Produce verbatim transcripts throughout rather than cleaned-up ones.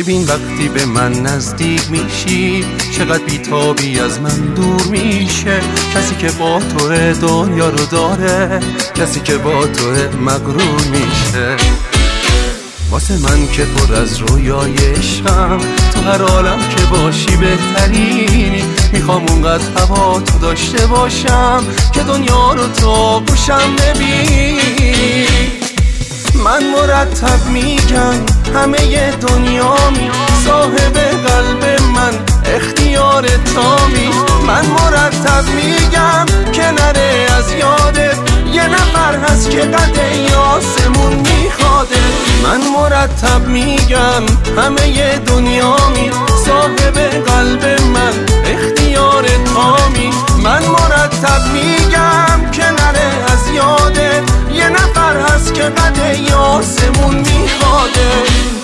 ببین وقتی به من نزدیک میشی چقدر بیتابی از من دور میشه. کسی که با توه دنیا رو داره، کسی که با توه مغرور میشه. واسه من که پر از رویای عشقم، تو هر عالم که باشی بهترینی. میخوام اونقدر هوا تو داشته باشم که دنیا رو تو گوشم ببینی. من مرتب میگم همه دنیامی، صاحب قلب من اختیار تامی. من مرتب میگم که نره از یادت، یه نفر هست که قد آسمون میخواده. من مرتب میگم همه دنیامی، صاحب قلب من اختیار تامی. من مرتب میگم که نره از یادت، یه نفر هست که قد آسمون میخواده.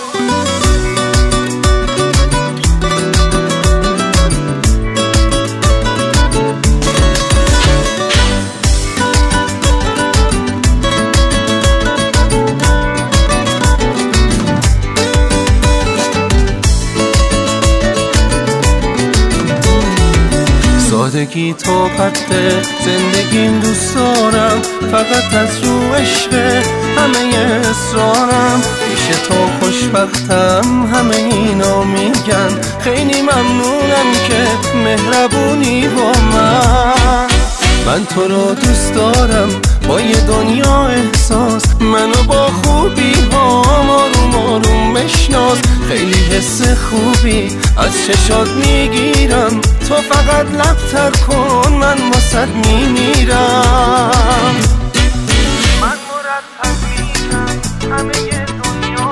سادگی تو قده زندگیم دوست دارم، فقط از رو عشق همه اصرارم. پیش تو خوشبختم همه اینا میگن، خیلی ممنونم که مهربونی با من. من تو رو دوست دارم با یه دنیا احساس، منو با خوبی هام آروم آروم بشناس. خیلی حس خوبی از چشات میگیرم، تو فقط لبتر کن من واسد میمیرم. من مرتب میگم همه دنیا،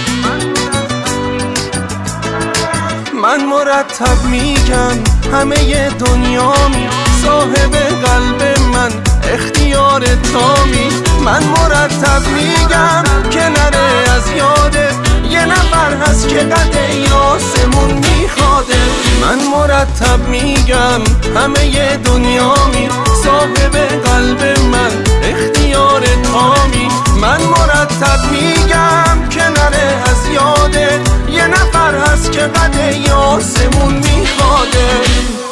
من مرتب میگم همه دنیامی، صاحب قلب من اختیار تامی. من مرتب میگم که نره از یادت، یه نفر هست که قد آسمون میخواده. من مرتب میگم همه دنیامی، صاحب قلب من اختیار تامی. من مرتب میگم که نره از یادت، یه نفر هست که قد آسمون میخواده.